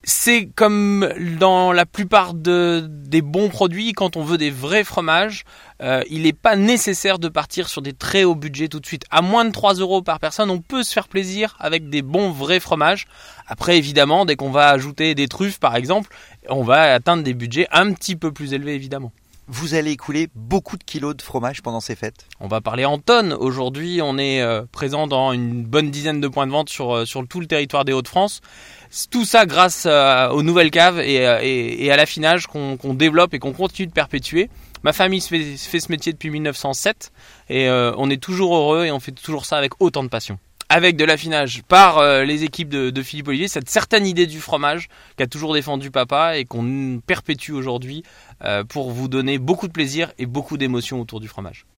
C'est comme dans la plupart des bons produits, quand on veut des vrais fromages, il n'est pas nécessaire de partir sur des très hauts budgets tout de suite. À moins de 3 € par personne, on peut se faire plaisir avec des bons vrais fromages. Après, évidemment, dès qu'on va ajouter des truffes par exemple, on va atteindre des budgets un petit peu plus élevés évidemment. Vous allez écouler beaucoup de kilos de fromage pendant ces fêtes. On va parler en tonnes. Aujourd'hui, on est présent dans une bonne dizaine de points de vente sur tout le territoire des Hauts-de-France. Tout ça grâce aux nouvelles caves et à l'affinage qu'on développe et qu'on continue de perpétuer. Ma famille fait ce métier depuis 1907 et on est toujours heureux et on fait toujours ça avec autant de passion. Avec de l'affinage par les équipes de Philippe Olivier, cette certaine idée du fromage qu'a toujours défendu papa et qu'on perpétue aujourd'hui pour vous donner beaucoup de plaisir et beaucoup d'émotions autour du fromage.